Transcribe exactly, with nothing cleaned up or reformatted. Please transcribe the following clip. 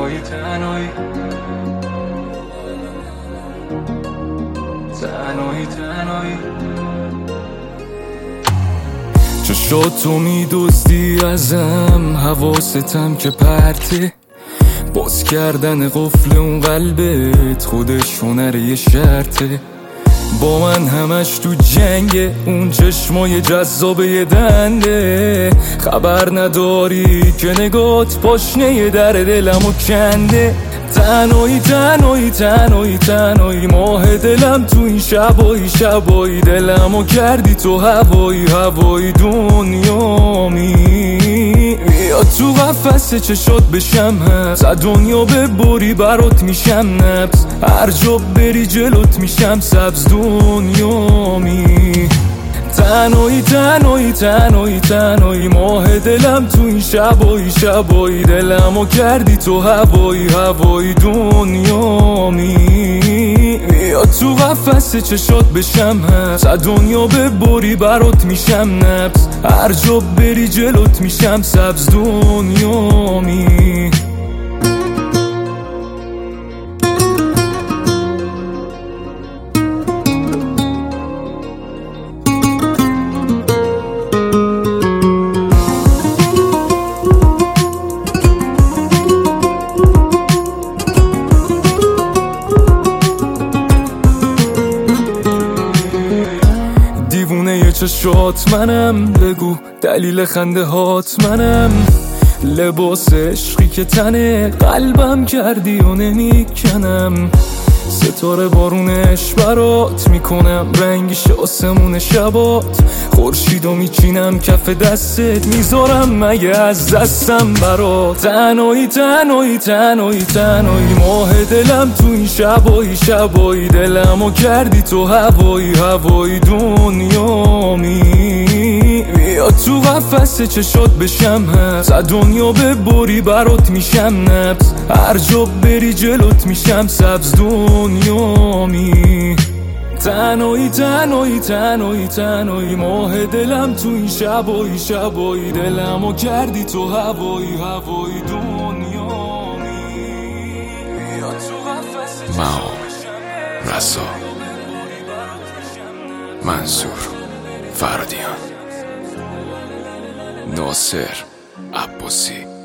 تنهایی تنهایی تنهایی تنهایی چشات تو میدزدی ازم، حواستم که پرته، باز کردن قفل اون قلبت خودش هنر یه شرطه. با من همش تو جنگه، اون چشمای جذاب یه دنده، خبر نداری که نگات پاشنه در دلمو کنده. تنهایی تنهایی تنهایی تنهایی ماه دلم تو این شبایی شبایی، دلمو کردی تو هوایی هوایی دنیامی. بیا تو قفس چشات بشم هست، از دنیا ببری برات میشم نبض، هر جا بری جلوت میشم سبز دنیامی. تنهایی تنهایی تنهایی تنهایی ماه دلم تو این شبایی شبایی، دلمو کردی تو هوایی هوایی دنیامی. بیا تو قفس چشات بشم هست، از دنیا ببری برات میشم نبض، هر جا بری جلوت میشم سبز دنیامی. دیوونه چشات منم، بگو دلیل خنده هات منم، لباس عشقی که تنه قلبم کردی و نمیکنم. ستاره بارونش برات میکنم، رنگش آسمون شبات، خورشیدو میچینم کف دستت، میذارم مگه از دستم برات. تنهایی تنهایی تنهایی تنهایی ماه دلم تو این شبایی شبایی، دلمو کردی تو هوایی هوایی دنیامی. بیا تو قفس چشات بشم هست، از دنیا ببری برات میشم نبض، هر جا بری جلوت میشم سبز دنیامی. تنهایی تنهایی تنهایی تنهایی ماه دلم تو این شبایی شبایی، دلمو کردی تو هوایی هوایی دنیامی. بیا تو قفس ماو رسا منصور فرادیان ناصر عباسی